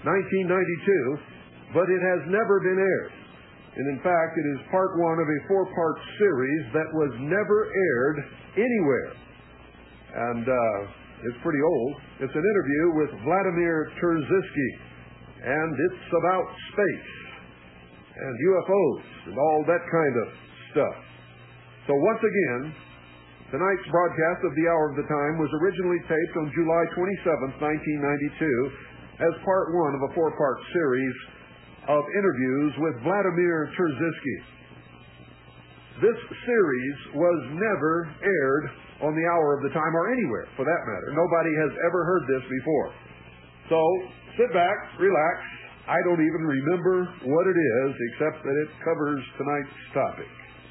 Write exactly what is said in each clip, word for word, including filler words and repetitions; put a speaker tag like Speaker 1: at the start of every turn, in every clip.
Speaker 1: nineteen ninety-two, but it has never been aired. And in fact, it is part one of a four-part series that was never aired anywhere. And uh, it's pretty old. It's an interview with Vladimir Terzisky, and it's about space and U F Os and all that kind of stuff. So once again, tonight's broadcast of the Hour of the Time was originally taped on July twenty-seventh, nineteen ninety-two, as part one of a four-part series of interviews with Vladimir Terzisky. This series was never aired on the Hour of the Time, or anywhere for that matter. Nobody has ever heard this before. So sit back, relax. I don't even remember what it is, except that it covers tonight's topic.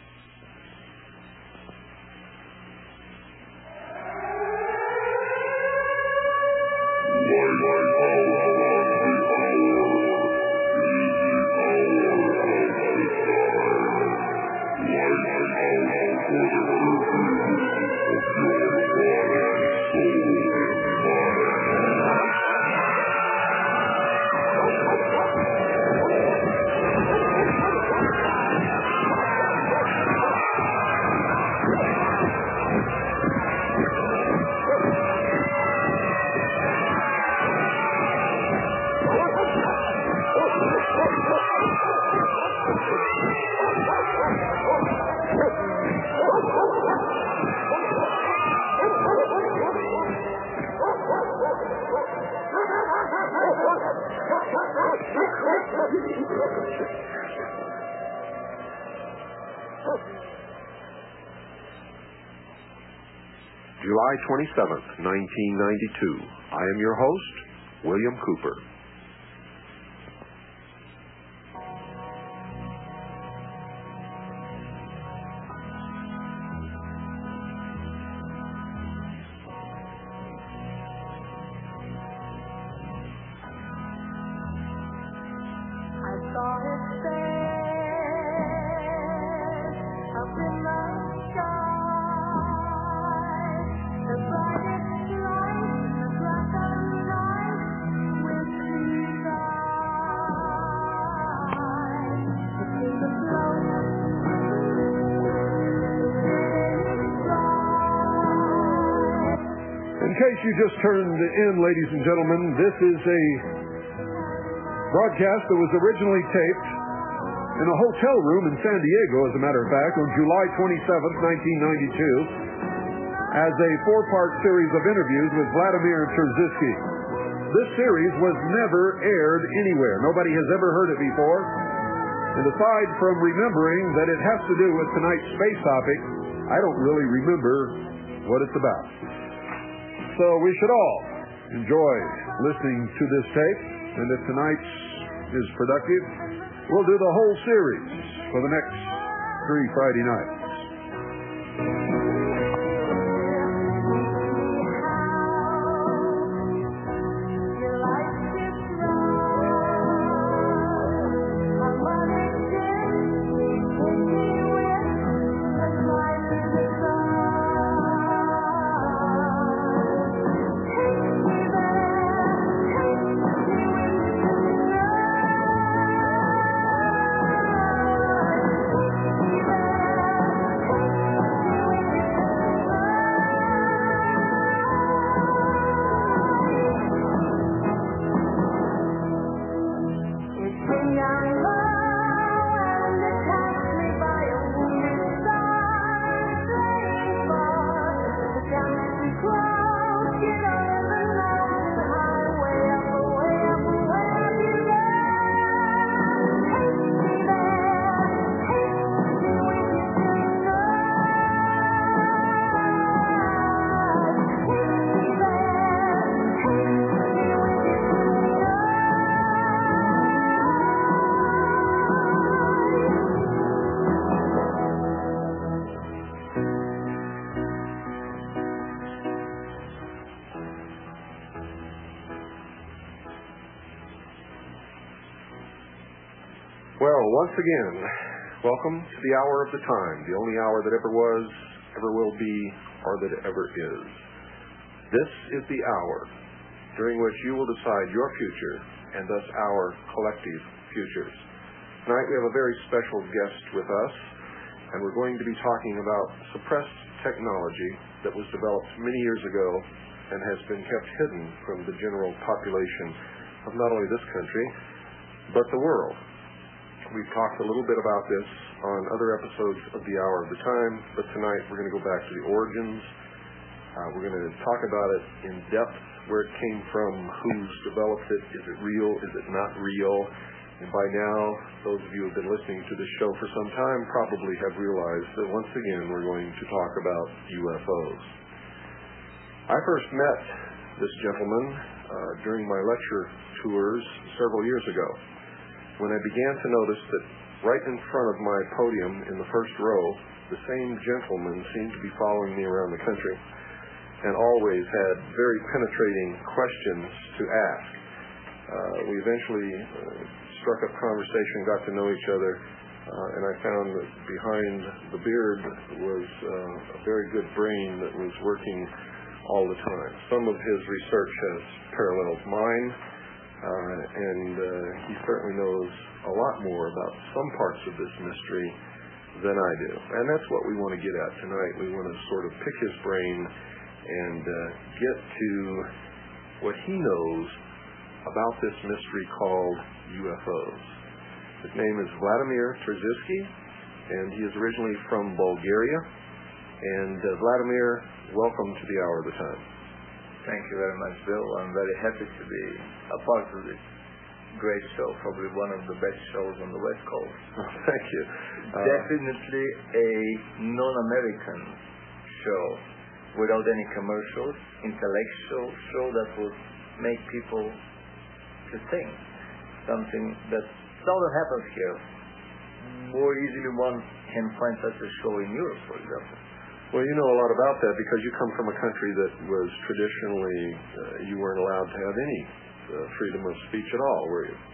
Speaker 1: July twenty-seventh, nineteen ninety-two. I am your host, William Cooper. In case you just turned in, ladies and gentlemen, this is a broadcast that was originally taped in a hotel room in San Diego, as a matter of fact, on July twenty-seventh, nineteen ninety-two, as a four-part series of interviews with Vladimir Terzisky. This series was never aired anywhere. Nobody has ever heard it before. And aside from remembering that it has to do with tonight's space topic, I don't really remember what it's about. So we should all enjoy listening to this tape, and if tonight's is productive, we'll do the whole series for the next three Friday nights. Well, once again, welcome to the Hour of the Time, the only hour that ever was, ever will be, or that ever is. This is the hour during which you will decide your future and thus our collective futures. Tonight we have a very special guest with us, and we're going to be talking about suppressed technology that was developed many years ago and has been kept hidden from the general population of not only this country, but the world. We've talked a little bit about this on other episodes of The Hour of the Time, but tonight we're going to go back to the origins. Uh, we're going to talk about it in depth, where it came from, who's developed it, is it real, is it not real. And by now, those of you who have been listening to this show for some time probably have realized that once again we're going to talk about U F Os. I first met this gentleman uh, during my lecture tours several years ago, when I began to notice that right in front of my podium in the first row, the same gentleman seemed to be following me around the country and always had very penetrating questions to ask. Uh, we eventually uh, struck up conversation, got to know each other, uh, and I found that behind the beard was uh, a very good brain that was working all the time. Some of his research has paralleled mine, uh, and uh, he certainly knows a lot more about some parts of this mystery than I do. And that's what we want to get at tonight. We want to sort of pick his brain and uh, get to what he knows about this mystery called U F Os. His name is Vladimir Terziski, and he is originally from Bulgaria. And uh, Vladimir, welcome to the Hour of the Time.
Speaker 2: Thank you very much, Bill. I'm very happy to be a part of this great show, probably one of the best shows on the West Coast.
Speaker 1: Oh, thank you. Uh,
Speaker 2: Definitely a non-American show, without any commercials, intellectual show that would make people to think, something that seldom happens here. More easily one can find such a show in Europe, for example.
Speaker 1: Well, you know a lot about that because you come from a country that was traditionally, uh, you weren't allowed to have any uh, freedom of speech at all, were you?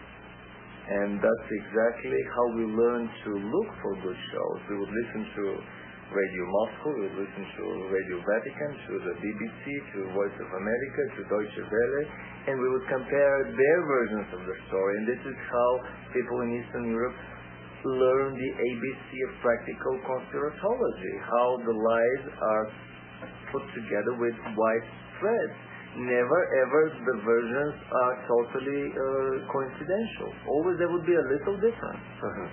Speaker 2: And that's exactly how we learned to look for good shows. We would listen to Radio Moscow, we would listen to Radio Vatican, to the B B C, to Voice of America, to Deutsche Welle, and we would compare their versions of the story. And this is how people in Eastern Europe learn the A B C of practical conspiratology, how the lies are put together with white threads. Never ever the versions are totally uh, coincidental. Always there would be a little difference.
Speaker 1: Uh-huh.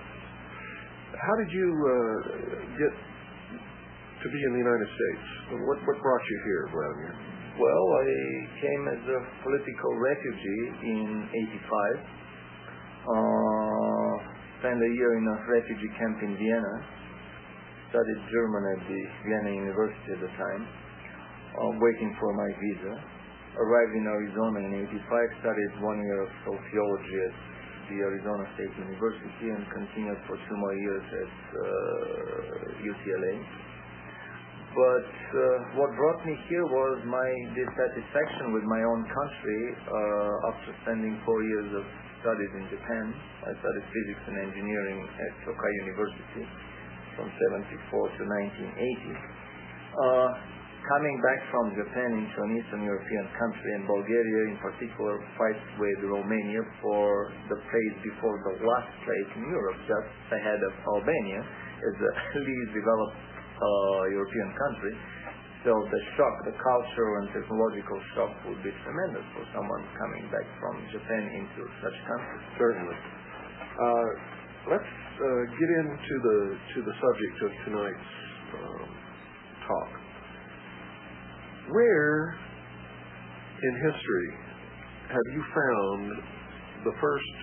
Speaker 1: How did you uh, get to be in the United States? What, what brought you here, Vladimir?
Speaker 2: Well, I came as a political refugee in eighty-five. Uh, spent a year in a refugee camp in Vienna. Studied German at the Vienna University at the time, uh, waiting for my visa. Arrived in Arizona in eighty-five, studied one year of sociology at the Arizona State University and continued for two more years at uh, U C L A. But uh, what brought me here was my dissatisfaction with my own country uh, after spending four years of studies in Japan. I studied physics and engineering at Tokai University from seventy-four to nineteen eighty. Uh, coming back from Japan into an Eastern European country, and Bulgaria in particular fights with Romania for the place before the last place in Europe, just ahead of Albania, as the least developed uh, European country. So the shock, the cultural and technological shock would be tremendous for someone coming back from Japan into such countries.
Speaker 1: Certainly. Uh, let's uh, get into the to the subject of tonight's um, talk. Where in history have you found the first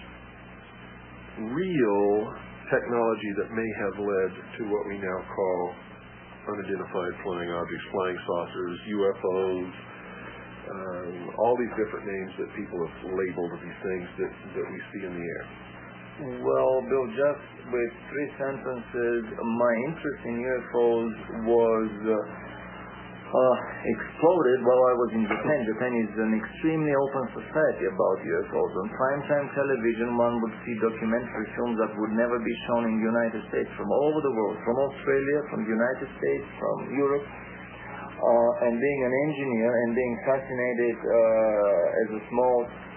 Speaker 1: real technology that may have led to what we now call unidentified flying objects, flying saucers, U F Os, um, all these different names that people have labeled these things that, that we see in the air?
Speaker 2: Well, Bill, just with three sentences, my interest in U F Os was uh, uh, exploded while I was in Japan. Japan is an extremely open society about U F Os. On primetime television, one would see documentary films that would never be shown in the United States, from all over the world, from Australia, from the United States, from Europe. Uh, and being an engineer and being fascinated uh, as a small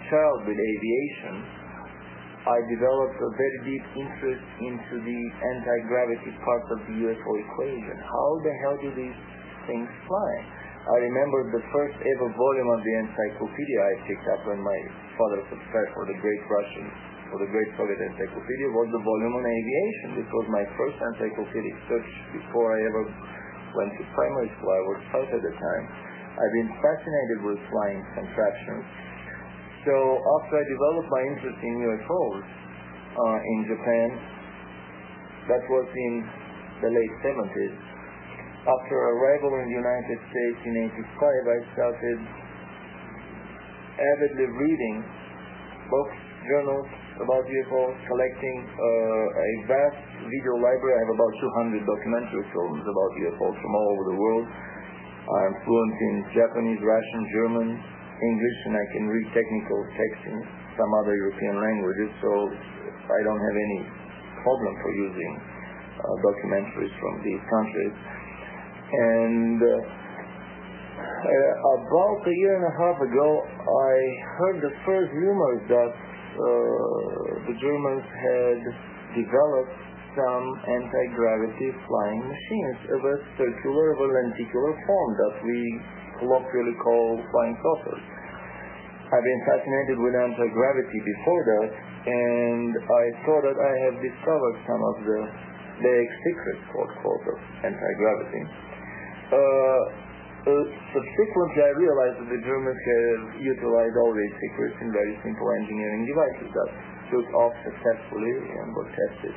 Speaker 2: child with aviation, I developed a very deep interest into the anti-gravity part of the U F O equation. How the hell do these things fly? I remember the first ever volume of the encyclopedia I picked up when my father subscribed for the Great Russian, for the Great Soviet Encyclopedia, was the volume on aviation. This was my first encyclopedic search before I ever went to primary school. I was five at the time. I've been fascinated with flying contraptions. So after I developed my interest in U F Os uh, in Japan, that was in the late seventies. After arrival in the United States in eighty-five, I started avidly reading books, journals about U F Os, collecting uh, a vast video library. I have about two hundred documentary films about U F Os from all over the world. I'm fluent in Japanese, Russian, German, English, and I can read technical text in some other European languages, so I don't have any problem for using uh, documentaries from these countries. And uh, uh, about a year and a half ago, I heard the first rumors that uh, the Germans had developed some anti-gravity flying machines of a circular, of a lenticular form that we colloquially call flying saucers. I've been fascinated with anti-gravity before that, and I thought that I have discovered some of the big secrets, quote, quote, of anti-gravity. Uh, uh, subsequently, I realized that the Germans have utilized all these secrets in very simple engineering devices that took off successfully and were tested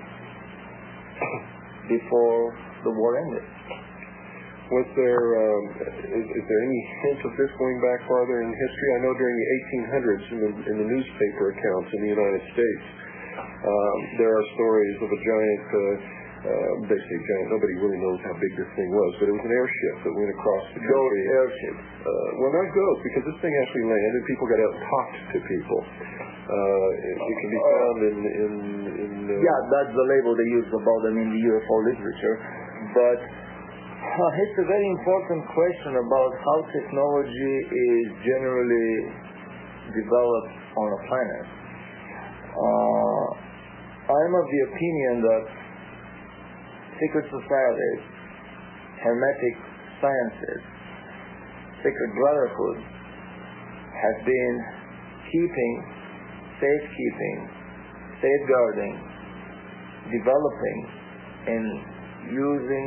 Speaker 2: before the war ended.
Speaker 1: Was there, um, is, is there any hint of this going back farther in history? I know during the eighteen hundreds in the, in the newspaper accounts in the United States, um, there are stories of a giant, uh, uh, they say giant, nobody really knows how big this thing was, but it was an airship that went across the country.
Speaker 2: Ghost airship.
Speaker 1: Uh, well, not ghost, because this thing actually landed and people got out and talked to people. Uh, it, it can be found in... in, in uh,
Speaker 2: yeah, that's the label they use about them in the U F O literature, but Uh, it's a very important question about how technology is generally developed on a planet. Uh, I'm of the opinion that secret societies, hermetic sciences, secret brotherhood have been keeping, safekeeping, safeguarding, developing, and using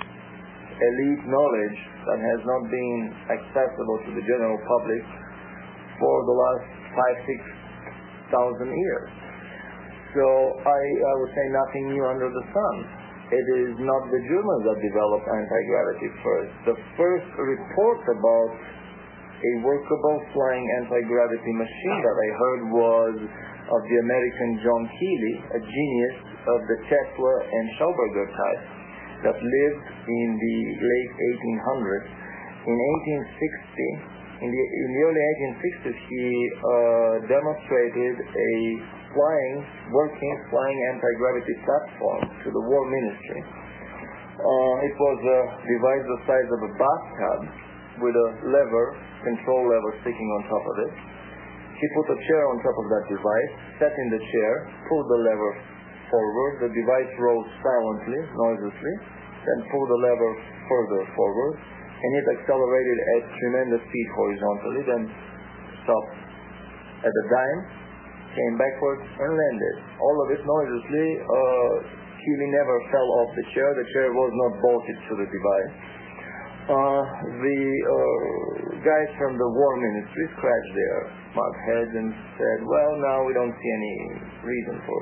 Speaker 2: elite knowledge that has not been accessible to the general public for the last five, six thousand years. So I, I would say nothing new under the sun. It is not the Germans that developed anti-gravity first. The first report about a workable flying anti-gravity machine that I heard was of the American John Keely, a genius of the Tesla and Schauberger type, that lived in the late eighteen hundreds. In eighteen sixty, in the, in the early eighteen sixties, he uh, demonstrated a flying, working, flying anti-gravity platform to the War Ministry. Uh, it was a device the size of a bathtub with a lever, control lever sticking on top of it. He put a chair on top of that device, sat in the chair, pulled the lever forward, the device rose silently, noiselessly, then pulled the lever further forward, and it accelerated at tremendous speed horizontally, then stopped at a dime, came backwards, and landed. All of it noiselessly. Uh, Keely never fell off the chair. The chair was not bolted to the device. Uh, the uh, guys from the War Ministry scratched their smart heads and said, well, now we don't see any reason for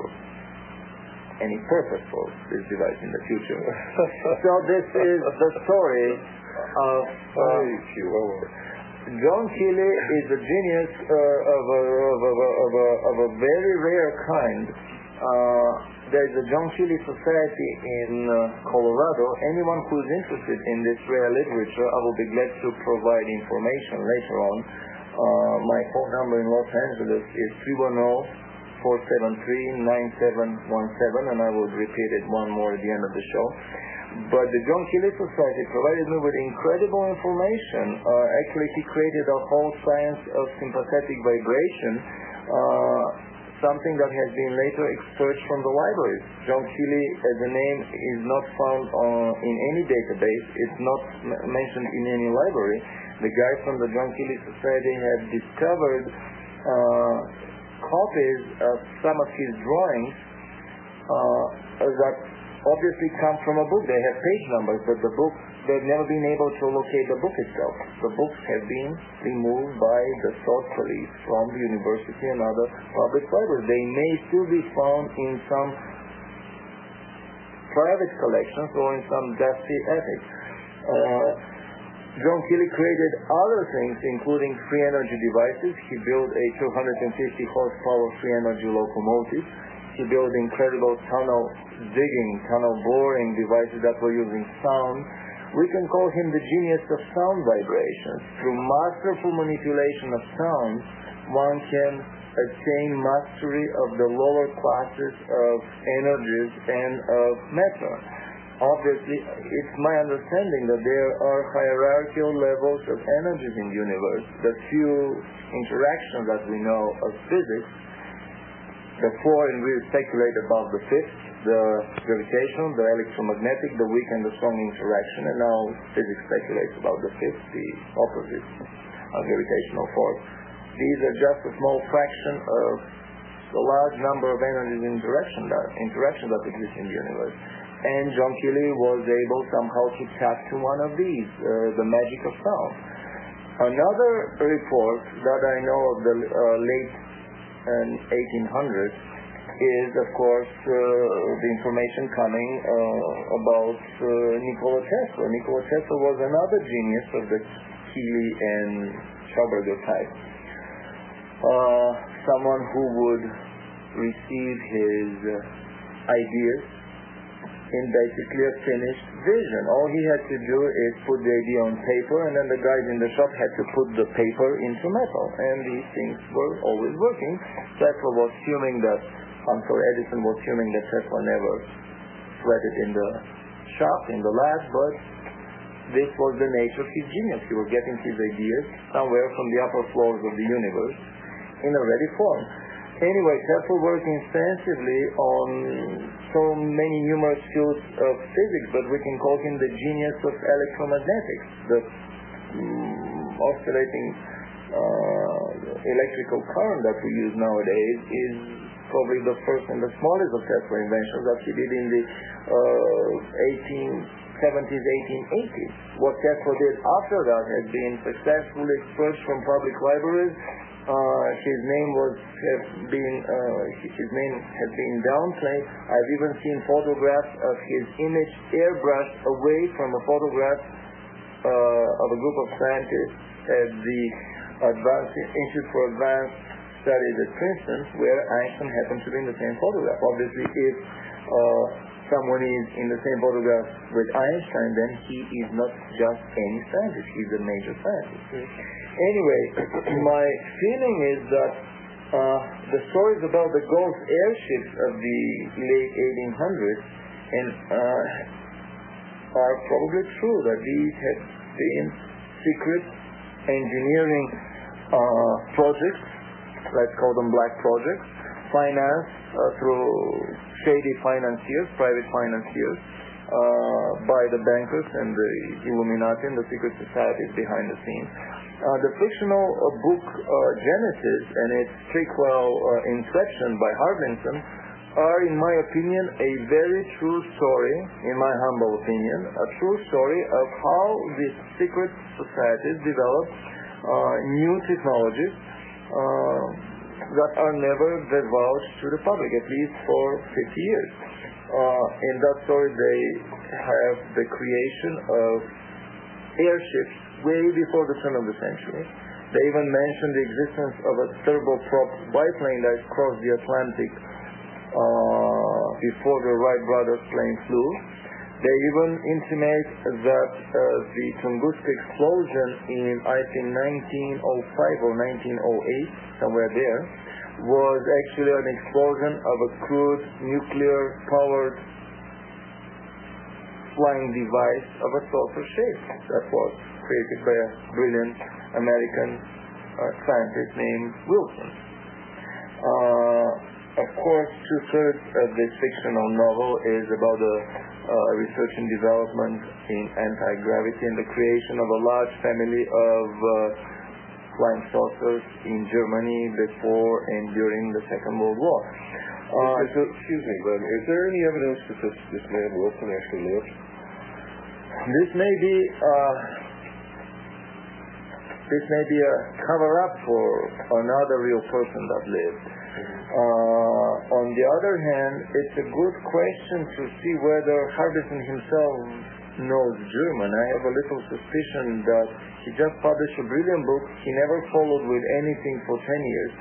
Speaker 2: any purpose for this device in the future. So this is the story of uh, John Keely is a genius uh, of, a, of, a, of, a, of a very rare kind. Uh, there's a John Keely Society in uh, Colorado. Anyone who is interested in this rare literature, I will be glad to provide information later on. Uh, my phone number in Los Angeles is three one zero, four seven three, nine seven one seven, and I will repeat it one more at the end of the show. But the John Keely Society provided me with incredible information. Uh, actually, he created a whole science of sympathetic vibration, uh, something that has been later expurged from the libraries. John Keely as a name is not found uh, in any database. It's not m- mentioned in any library. The guys from the John Keely Society have discovered uh, copies of some of his drawings uh, that obviously come from a book. They have page numbers, but the book, they've never been able to locate the book itself. The books have been removed by the Salt Police from the university and other public libraries. They may still be found in some private collections or in some dusty attic. Uh, John Keely created other things, including free energy devices. He built a two hundred fifty horsepower free energy locomotive. He built incredible tunnel digging, tunnel boring devices that were using sound. We can call him the genius of sound vibrations. Through masterful manipulation of sound, one can attain mastery of the lower classes of energies and of matter. Obviously, it's my understanding that there are hierarchical levels of energies in the universe. The few interactions that we know of physics, the four, and we speculate about the fifth, the gravitational, the electromagnetic, the weak and the strong interaction, and now physics speculates about the fifth, the opposite of gravitational force. These are just a small fraction of the large number of energies in interaction that, interaction that exist in the universe. And John Keely was able somehow to tap to one of these, uh, the magic of sound. Another report that I know of the uh, late uh, eighteen hundreds is, of course, uh, the information coming uh, about uh, Nikola Tesla. Nikola Tesla was another genius of the Keely and Schauberger type. Uh, someone who would receive his uh, ideas in basically a finished vision. All he had to do is put the idea on paper, and then the guys in the shop had to put the paper into metal, and these things were always working. Tesla was fuming that, I'm sorry, Edison was fuming that Tesla never sweated in the shop, in the lab, but this was the nature of his genius. He was getting his ideas somewhere from the upper floors of the universe in a ready form. Anyway, Tesla worked extensively on so many numerous fields of physics, but we can call him the genius of electromagnetics. The um, oscillating uh, electrical current that we use nowadays is probably the first and the smallest of Tesla inventions that he did in the uh, eighteen seventies, eighteen eighties. What Tesla did after that has been successfully expurged from public libraries. Uh, his name was has been uh, his name has been downplayed. I've even seen photographs of his image airbrushed away from a photograph uh, of a group of scientists at the Advanced Institute for Advanced Studies at Princeton, where Einstein happened to be in the same photograph. Obviously, if uh, someone is in the same photograph with Einstein, then he is not just any scientist. He's a major scientist. Anyway, my feeling is that uh, the stories about the Gulf airships of the late eighteen hundreds and uh, are probably true, that these have been secret engineering uh, projects, let's call them black projects, financed uh, through shady financiers, private financiers, uh, by the bankers and the Illuminati and the secret societies behind the scenes. Uh, the fictional uh, book uh, Genesis and its prequel uh, Inception by Harbinson are, in my opinion, a very true story, in my humble opinion, a true story of how these secret societies develop uh, new technologies uh, that are never divulged to the public, at least for fifty years. Uh, in that story, they have the creation of airships way before the turn of the century. They even mentioned the existence of a turboprop biplane that crossed the Atlantic uh, before the Wright brothers plane flew. They even intimate that uh, the Tunguska explosion in, I think, nineteen oh five or nineteen oh eight, somewhere there, was actually an explosion of a crude nuclear-powered flying device of a saucer shape that was created by a brilliant American uh, scientist named Wilson. Uh, of course, two-thirds of this fictional novel is about the uh, research and development in anti-gravity and the creation of a large family of uh, flying saucers in Germany before and during the Second World War.
Speaker 1: Uh, so, excuse me, but is there any evidence that this, this man Wilson actually lived?
Speaker 2: This may be uh, this may be a cover-up for another real person that lived. Uh, on the other hand, it's a good question to see whether Harbison himself knows German. I have a little suspicion that he just published a brilliant book. He never followed with anything for ten years.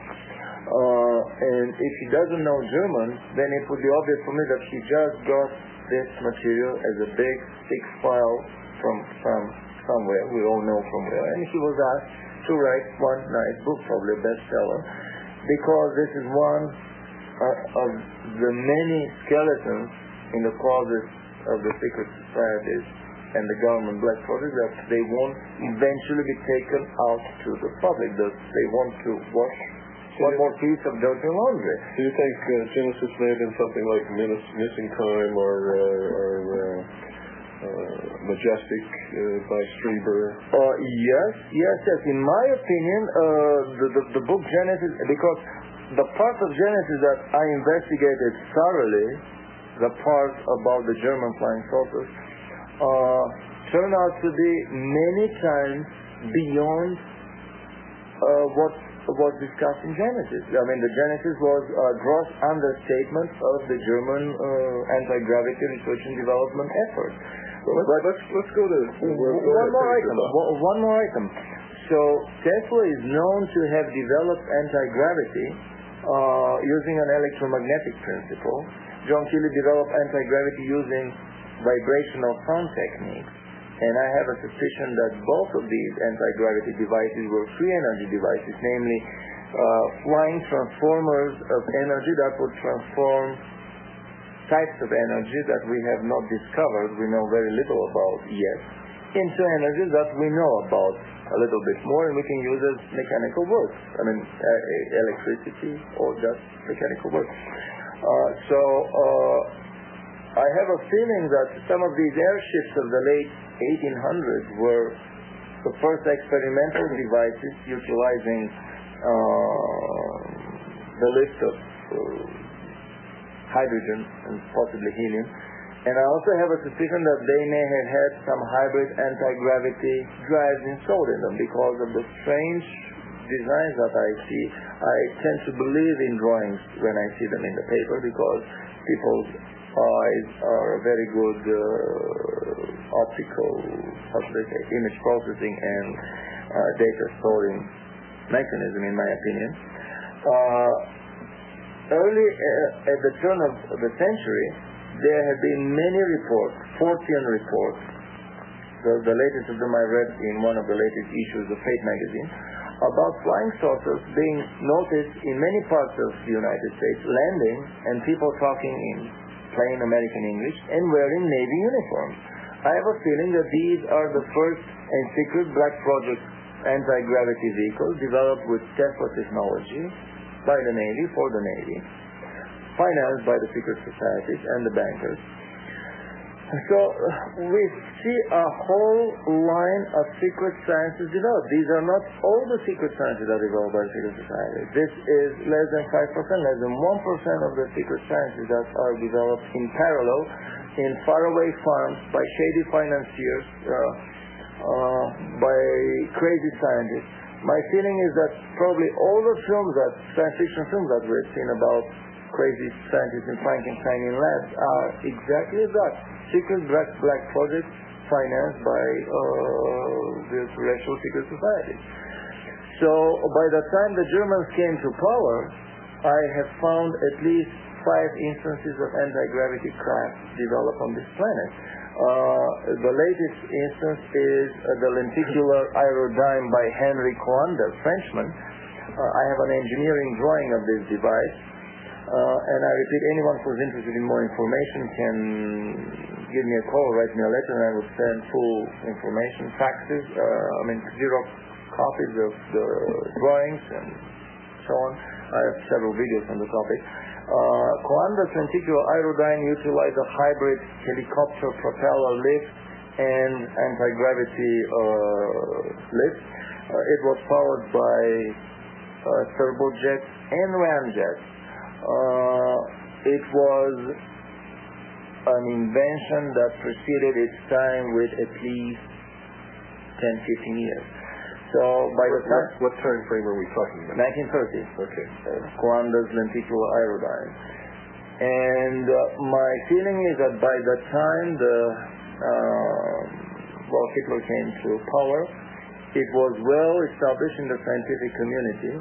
Speaker 2: Uh, and if he doesn't know German, then it would be obvious for me that he just got this material as a big, thick file from, from somewhere. We all know from where. And he was asked to write one nice book, probably a bestseller, because this is one uh, of the many skeletons in the closets of the secret societies and the government black projects that they won't eventually be taken out to the public, that they want to wash one more piece of dirty laundry.
Speaker 1: Do you think uh, Genesis may have been something like Missing Time or, uh, or uh, uh, Majestic uh, by Strieber?
Speaker 2: Uh, yes, yes, yes. In my opinion, uh, the, the, the book Genesis, because the part of Genesis that I investigated thoroughly, the part about the German flying saucers, uh, turned out to be many times beyond uh, what was discussed in Genesis. I mean, the Genesis was a gross understatement of the German uh, anti-gravity research and development effort.
Speaker 1: Well, let's, but let's, let's go to
Speaker 2: one, one more item. One more item. So Tesla is known to have developed anti-gravity uh, using an electromagnetic principle. John Keely developed anti-gravity using vibrational sound techniques. And I have a suspicion that both of these anti-gravity devices were free energy devices, namely uh, flying transformers of energy that would transform types of energy that we have not discovered, we know very little about yet, into energy that we know about a little bit more and we can use as mechanical work. I mean, uh, electricity or just mechanical work. Uh, so uh, I have a feeling that some of these airships of the late eighteen hundreds were the first experimental devices utilizing uh, the lift of uh, hydrogen and possibly helium. And I also have a suspicion that they may have had some hybrid anti-gravity drives installed in them because of the strange designs that I see. I tend to believe in drawings when I see them in the paper because people's eyes are a very good uh, optical, how should I say, image processing and uh, data storing mechanism, in my opinion. Uh, early uh, at the turn of the century, there have been many reports, fourteen reports, the, the latest of them I read in one of the latest issues of Fate magazine, about flying saucers being noticed in many parts of the United States, landing, and people talking in plain American English and wearing Navy uniforms. I have a feeling that these are the first and secret black project anti-gravity vehicles developed with Tesla technology by the Navy, for the Navy, financed by the secret societies and the bankers. So we see a whole line of secret sciences developed. These are not all the secret sciences that are developed by the secret society. This is less than five percent, less than one percent of the secret sciences that are developed in parallel in faraway farms by shady financiers, uh, uh, by crazy scientists. My feeling is that probably all the films, that science fiction films that we've seen about crazy scientists in Frankenstein in labs are exactly that. Secret black, black projects financed by uh, the terrestrial secret societies. So by the time the Germans came to power, I have found at least five instances of anti-gravity craft developed on this planet. Uh, the latest instance is uh, the lenticular aerodyne by Henry Coanda, Frenchman. Uh, I have an engineering drawing of this device. Uh, and I repeat, anyone who's interested in more information can give me a call, write me a letter, and I will send full information, faxes, uh, I mean, Xerox copies of the drawings and so on. I have several videos on the topic. Uh, Coanda's lenticular aerodyne utilized a hybrid helicopter propeller lift and anti-gravity uh, lift. Uh, it was powered by uh, turbojets and ramjets. Uh, it was an invention that preceded its time with at least ten to fifteen years. So by the
Speaker 1: what,
Speaker 2: time...
Speaker 1: What time frame are we talking about?
Speaker 2: nineteen thirty.
Speaker 1: Okay.
Speaker 2: Uh, Coanda's lenticular aerodyne. And uh, my feeling is that by the time the uh, well, Hitler came to power, it was well established in the scientific community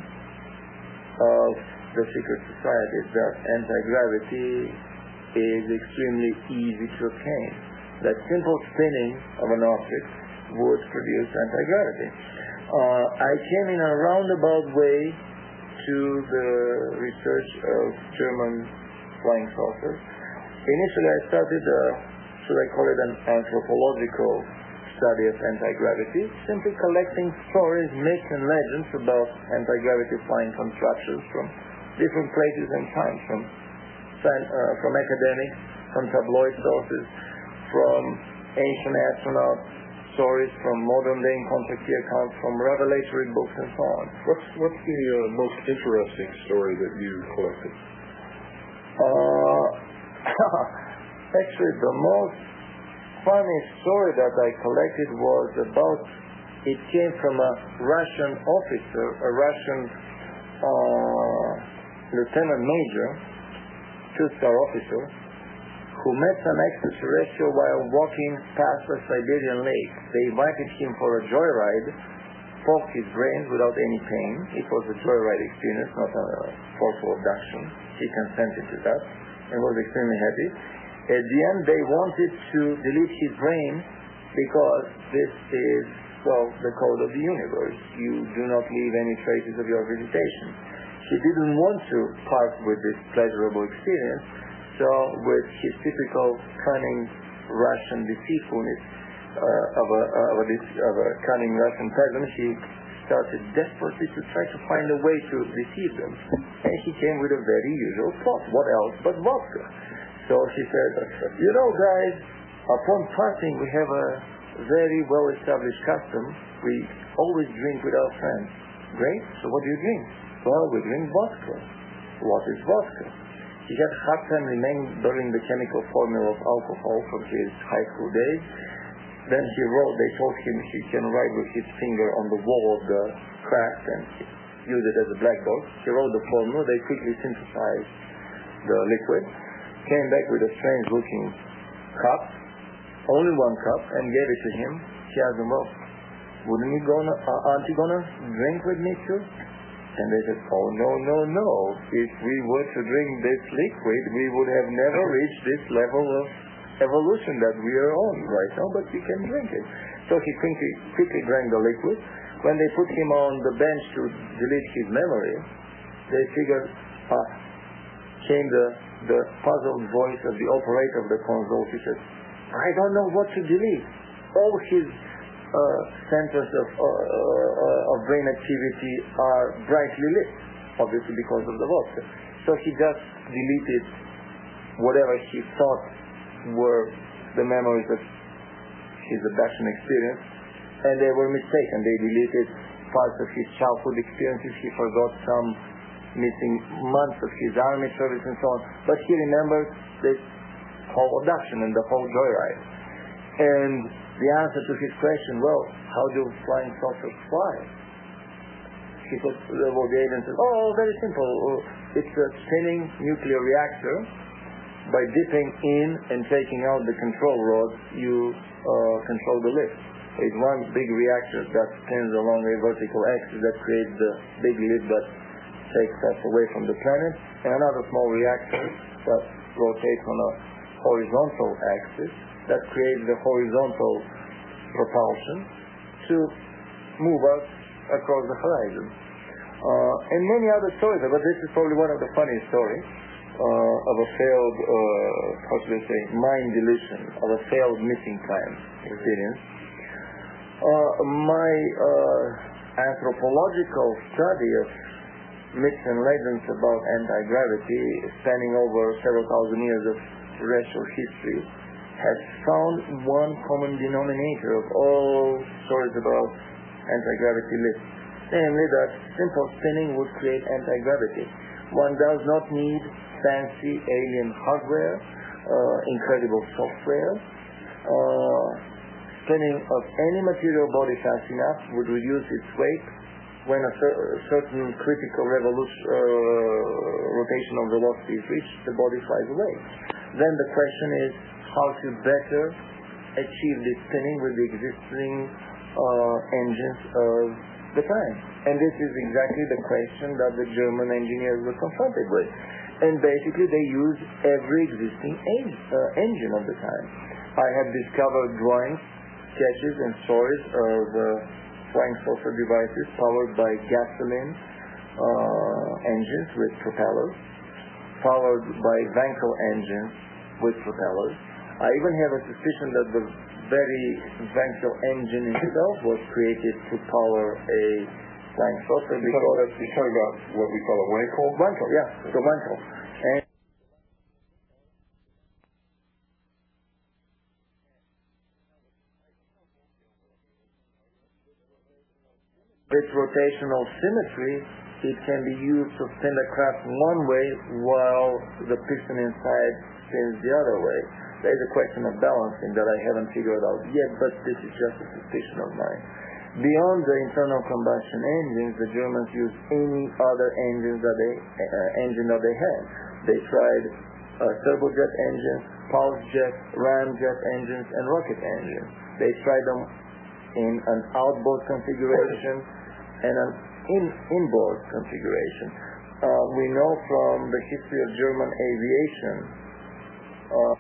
Speaker 2: of the secret societies that anti-gravity is extremely easy to obtain. That simple spinning of an object would produce anti-gravity. Uh, I came in a roundabout way to the research of German flying saucers. Initially, I started, uh, should I call it an anthropological study of anti-gravity, simply collecting stories, myths, and legends about anti-gravity flying constructions from different places and times, from uh, from academics, from tabloid sources, from ancient astronaut stories, from modern-day Encyclopedia accounts, from revelatory books, and so on.
Speaker 1: What's what's the uh, most interesting story that you collected?
Speaker 2: Uh, actually, the most funny story that I collected was about, it came from a Russian officer, a Russian uh, lieutenant major, two-star officer, who met some extraterrestrial while walking past a Siberian lake. They invited him for a joyride, poked his brains without any pain. It was a joyride experience, not a forceful abduction. He consented to that and was extremely happy. At the end, they wanted to delete his brain because this is, well, the code of the universe. You do not leave any traces of your visitation. He didn't want to part with this pleasurable experience, so with his typical cunning Russian deceitfulness uh, of, a, of, a, of a cunning Russian peasant, he started desperately to try to find a way to deceive them. And he came with a very usual plot. What else but vodka? So she said, you know, guys, upon parting, we have a very well-established custom. We always drink with our friends. Great. So what do you drink? Well, we drink vodka. What is vodka? He had hard time remembering the chemical formula of alcohol from his high school days. Then he wrote, they told him he can write with his finger on the wall of the craft and use it as a blackboard. He wrote the formula. They quickly synthesized the liquid, came back with a strange-looking cup, only one cup, and gave it to him. He asked him, well, wouldn't you gonna, uh, aren't you gonna drink with me too? And they said, oh, no, no, no. If we were to drink this liquid, we would have never reached this level of evolution that we are on right now, but you can drink it. So he quickly, quickly drank the liquid. When they put him on the bench to delete his memory, they figured, uh, came the, the puzzled voice of the operator of the console. He said, I don't know what to delete. All his uh, centers of, uh, uh, of brain activity are brightly lit, obviously because of the vodka. So he just deleted whatever he thought were the memories of his abduction experience, and they were mistaken. They deleted parts of his childhood experiences. He forgot some missing months of his army service and so on. But he remembered this whole abduction and the whole joyride. And the answer to his question, well, how do flying saucers fly? He said, well, the agent said, oh, very simple. It's a spinning nuclear reactor. By dipping in and taking out the control rod, you uh, control the lift. It's one big reactor that spins along a vertical axis that creates the big lift that takes us away from the planet, and another small reactor that rotates on a horizontal axis that creates the horizontal propulsion to move us across the horizon. Uh, and many other stories, but this is probably one of the funniest stories. Uh, of a failed, uh, how should I say, mind deletion, of a failed missing time experience. Uh, my uh, anthropological study of myths and legends about anti-gravity, spanning over several thousand years of terrestrial history, has found one common denominator of all stories about anti-gravity lifts, namely that simple spinning would create anti-gravity. One does not need fancy alien hardware, uh, incredible software. Uh, spinning of any material body fast enough would reduce its weight when a, cer- a certain critical revolution, uh, rotational velocity is reached. The body flies away. Then the question is how to better achieve this spinning with the existing uh, engines of the time. And this is exactly the question that the German engineers were confronted with. And basically they used every existing en- uh, engine of the time. I have discovered drawings, sketches, and stories of uh, flying saucer devices powered by gasoline uh, engines with propellers, powered by Wankel engines with propellers. I even have a suspicion that the very Wankel engine itself was created to power a flying saucer.
Speaker 1: You're talking, about, you're talking about what we call a Wankel?
Speaker 2: Wankel, yeah, the Wankel. And its rotational symmetry, it can be used to spin the craft one way while the piston inside spins the other way. There is a question of balancing that I haven't figured out yet, but this is just a suspicion of mine. Beyond the internal combustion engines, the Germans used any other engines that they uh, engine that they had. They tried uh, turbojet engines, pulse jet, ramjet engines, and rocket engines. They tried them in an outboard configuration and an in inboard configuration. Uh, we know from the history of German aviation. Uh,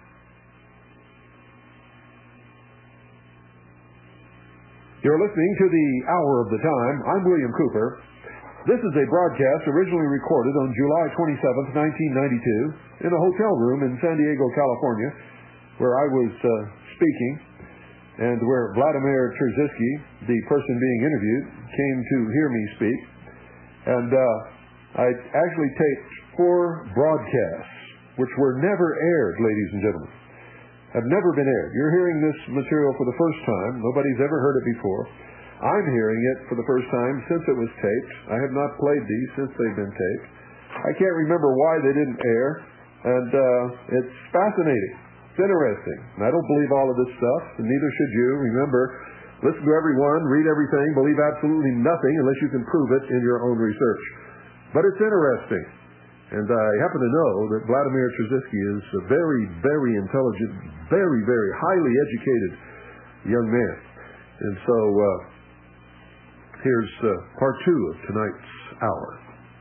Speaker 1: You're listening to the Hour of the Time. I'm William Cooper. This is a broadcast originally recorded on July twenty-seventh, nineteen ninety-two, in a hotel room in San Diego, California, where I was uh, speaking, and where Vladimir Trzysky, the person being interviewed, came to hear me speak. And uh, I actually taped four broadcasts, which were never aired, ladies and gentlemen. Have never been aired. You're hearing this material for the first time. Nobody's ever heard it before. I'm hearing it for the first time since it was taped. I have not played these since they've been taped. I can't remember why they didn't air, and uh, it's fascinating. It's interesting. And I don't believe all of this stuff, and neither should you. Remember, listen to everyone, read everything, believe absolutely nothing unless you can prove it in your own research. But it's interesting. And I happen to know that Vladimir Trzysky is a very, very intelligent, very, very highly educated young man. And so uh, here's uh, part two of tonight's hour.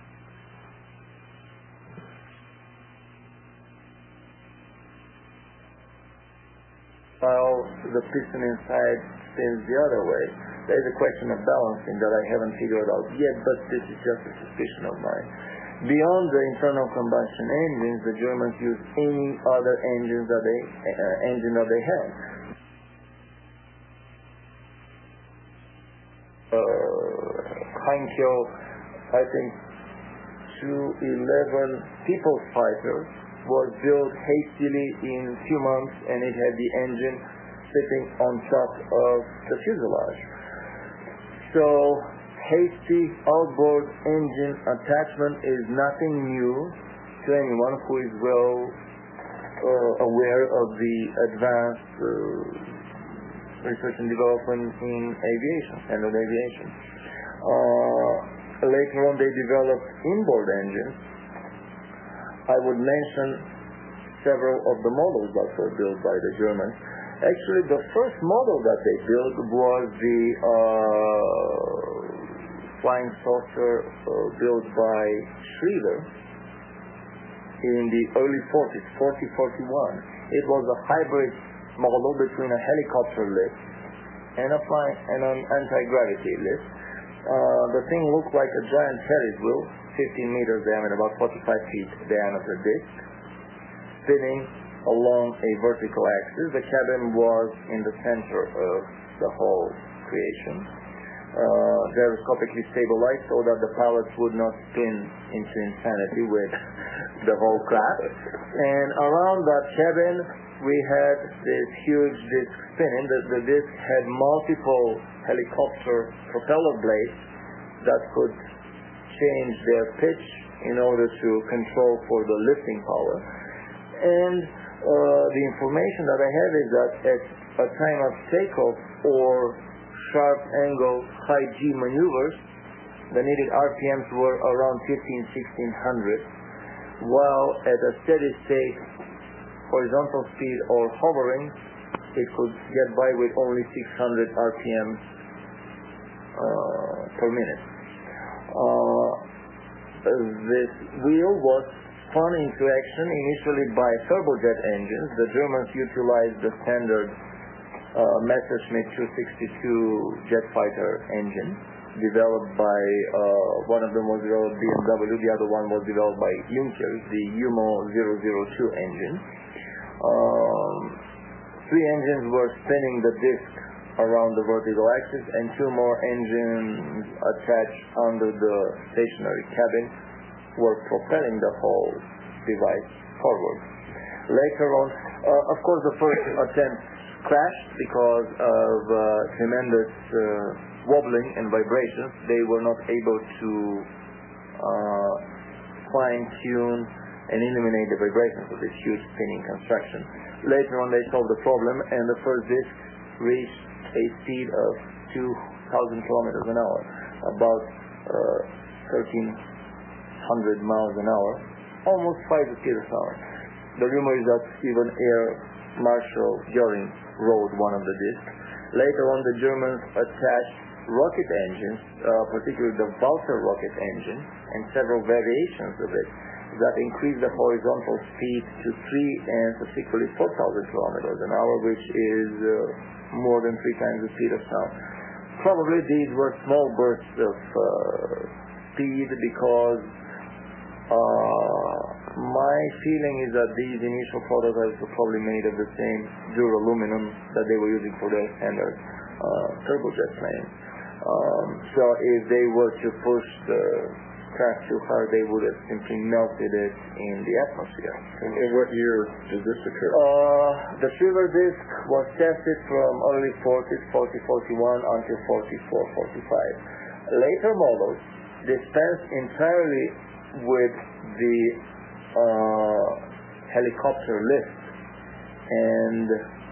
Speaker 2: While the piston inside spins the other way. There is a question of balancing that I haven't figured out yet, but this is just a suspicion of mine. Beyond the internal combustion engines, the Germans used any other engines that they uh, engine that they had. Uh, Heinkel, I think, two eleven People's Fighter was built hastily in a few months, and it had the engine sitting on top of the fuselage. So hasty outboard engine attachment is nothing new to anyone who is well uh, aware of the advanced uh, research and development in aviation, standard aviation. Uh, later on they developed inboard engines. I would mention several of the models that were built by the Germans. Actually, the first model that they built was the uh, flying saucer uh, built by Schroeder in the early forties, forty forty-one. It was a hybrid model between a helicopter lift and a flying and an anti-gravity lift. Uh, the thing looked like a giant Ferris wheel, fifteen meters diameter, about forty-five feet diameter disc, spinning along a vertical axis. The cabin was in the center of the whole creation. Uh, gyroscopically stabilized so that the pallets would not spin into insanity with the whole craft. And around that cabin, we had this huge disc spinning. The, the disc had multiple helicopter propeller blades that could change their pitch in order to control for the lifting power. And uh, the information that I have is that at a time of takeoff or sharp angle high G maneuvers, the needed R P Ms were around fifteen, sixteen hundred, while at a steady state horizontal speed or hovering, it could get by with only six hundred R P Ms uh, per minute. Uh, this wheel was spun into action initially by turbojet engines. The Germans utilized the standard uh, Messerschmitt two sixty-two jet fighter engine, developed by, uh, one of them was developed by B M W, the other one was developed by Junkers, the U M O zero zero two engine. Um, three engines were spinning the disc around the vertical axis, and two more engines attached under the stationary cabin were propelling the whole device forward. Later on, uh, of course, the first attempt crashed because of uh, tremendous uh, wobbling and vibrations. They were not able to uh, fine-tune and eliminate the vibrations of this huge spinning construction. Later on, they solved the problem, and the first disc reached a speed of two thousand kilometers an hour, about uh, thirteen hundred miles an hour, almost five kilometers an hour. The rumor is that even Air Marshal Göring rode one of the discs. Later on, the Germans attached rocket engines, uh, particularly the Walter rocket engine, and several variations of it that increased the horizontal speed to three and subsequently four thousand kilometers an hour, which is uh, more than three times the speed of sound. Probably these were small bursts of uh, speed because uh, my feeling is that these initial prototypes were probably made of the same duraluminum that they were using for their standard uh, turbojet plane. Um, so if they were to push the craft too hard, they would have simply melted it in the atmosphere.
Speaker 1: And in what year did this occur?
Speaker 2: Uh, the Schiller disc was tested from early forties, forty, forty-one until forty-four, forty-five. Later models dispensed entirely with the uh, helicopter lift and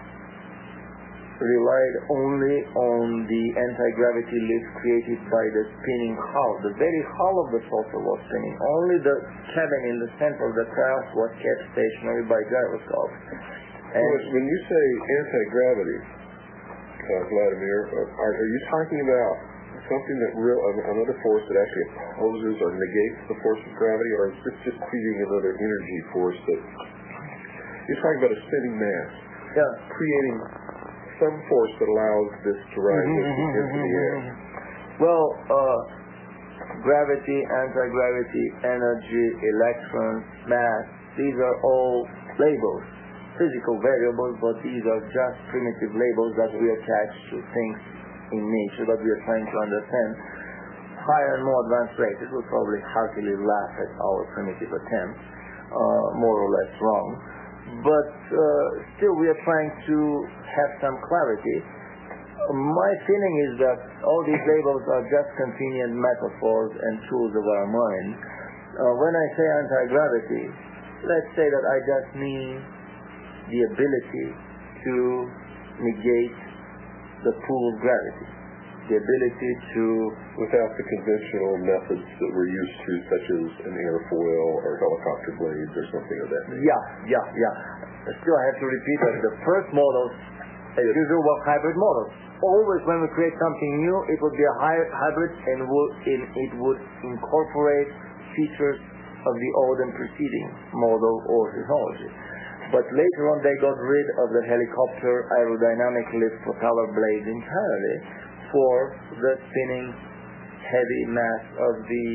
Speaker 2: relied only on the anti-gravity lift created by the spinning hull. The very hull of the saucer was spinning. Only the cabin in the center of the craft was kept stationary by gyroscopes.
Speaker 1: And when you say anti-gravity, uh, Vladimir, uh, are, are you talking about something that real uh, another force that actually opposes or negates the force of gravity, or is this just creating another energy force that you're talking about a spinning mass,
Speaker 2: yeah,
Speaker 1: creating some force that allows this to rise
Speaker 2: mm-hmm,
Speaker 1: into
Speaker 2: mm-hmm,
Speaker 1: the air?
Speaker 2: Well, uh, gravity, anti-gravity, energy, electrons, mass, these are all labels, physical variables, but these are just primitive labels that we attach to things in nature that we are trying to understand. Higher and more advanced races will probably heartily laugh at our primitive attempts, uh, more or less wrong. But uh, still we are trying to have some clarity. My feeling is that all these labels are just convenient metaphors and tools of our mind. Uh, when I say anti-gravity, let's say that I just mean the ability to negate the pull of gravity, the ability to,
Speaker 1: without the conventional methods that we're used to, such as an airfoil or helicopter blades or something of that nature.
Speaker 2: Yeah, yeah, yeah. Still, I have to repeat that the first models, as usual, were hybrid models. Always when we create something new, it would be a hybrid and would, it would incorporate features of the old and preceding model or technology. But later on, they got rid of the helicopter aerodynamic lift propeller blades entirely for the spinning heavy mass of the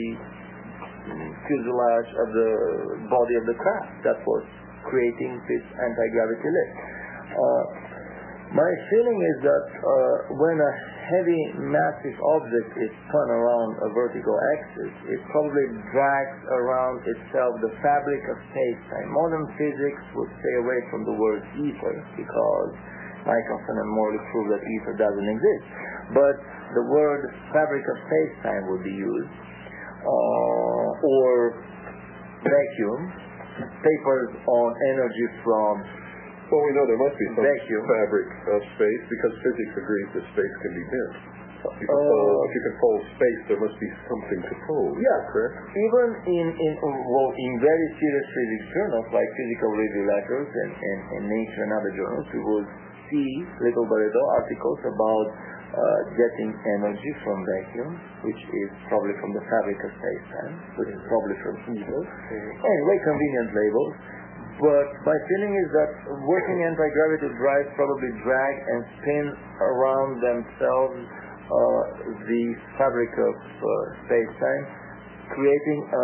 Speaker 2: fuselage of the body of the craft that was creating this anti-gravity lift. Uh, my feeling is that uh, when a heavy, massive object is spun around a vertical axis, it probably drags around itself the fabric of space-time. Modern physics would stay away from the word ether because Michelson and Morley proved that ether doesn't exist. But the word fabric of space-time would be used, uh, or vacuum, papers on energy from
Speaker 1: Well, we know there must be some
Speaker 2: vacuum.
Speaker 1: fabric of space because physics agrees that space can be bent. If you can,
Speaker 2: Uh,
Speaker 1: fold, if you can fold space, there must be something to fold.
Speaker 2: Yeah,
Speaker 1: correct?
Speaker 2: Even in, in well, in very serious physics journals like Physical Review Letters and, and, and Nature and other journals, we will see little by little articles about uh, getting energy from vacuum, which is probably from the fabric of space-time, which is probably from ether. Anyway, convenient labels. But my feeling is that working anti-gravity drives probably drag and spin around themselves uh, the fabric of uh, space-time, creating uh,